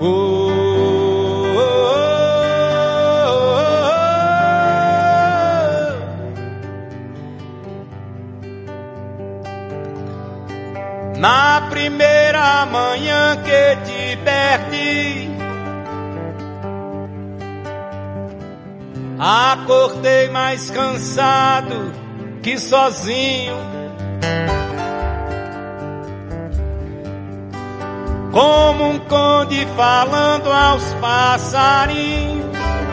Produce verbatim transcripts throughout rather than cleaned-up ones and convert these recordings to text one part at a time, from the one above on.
Oh, oh, oh. Na primeira manhã que te perdi, acordei mais cansado que sozinho, como um conde falando aos passarinhos,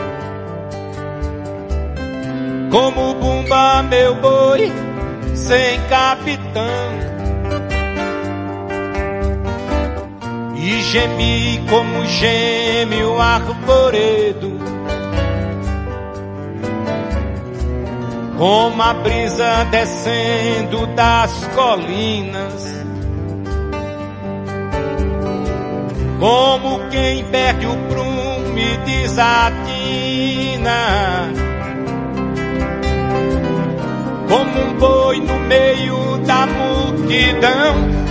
como Bumba, meu boi sem capitão, e gemi como geme o arvoredo, como a brisa descendo das colinas, como quem perde o prumo e desatina, como um boi no meio da multidão.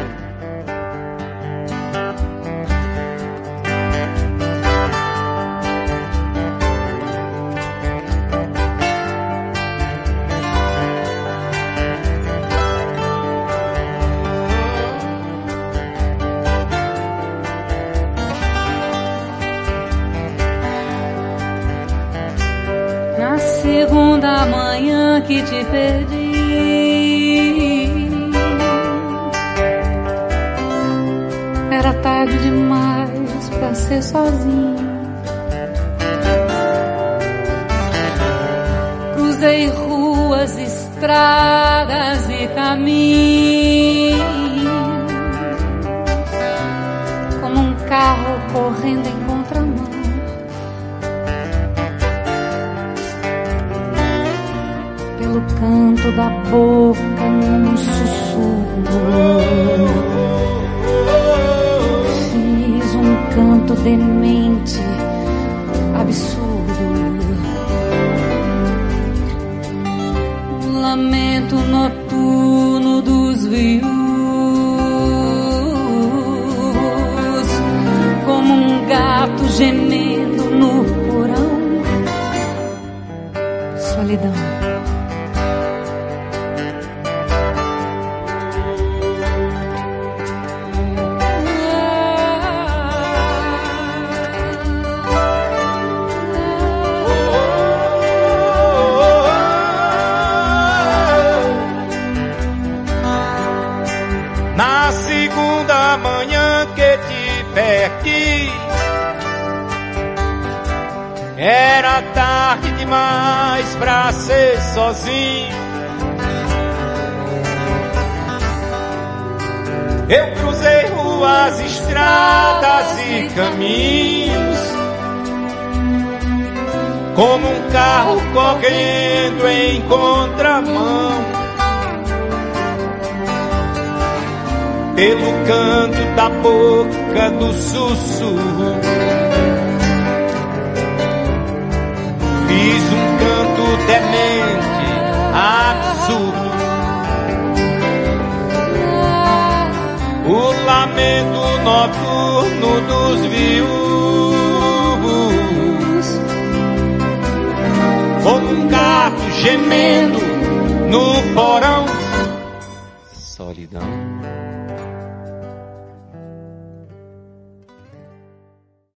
Segunda manhã que te perdi, era tarde demais pra ser sozinho. Cruzei ruas, estradas e caminhos, como um carro correndo em contramão. Pelo canto da boca num sussurro, fiz um canto demente, absurdo, um lamento noturno dos viúvos, como um gato gemendo no porão. Solidão. Na segunda manhã que te perdi, era tarde demais pra ser sozinho. Eu cruzei ruas, estradas e caminhos, como um carro correndo em contramão. Pelo canto da boca do sussurro, fiz um canto demente, absurdo, o lamento noturno dos viúvos, como um gato gemendo no porão. Solidão.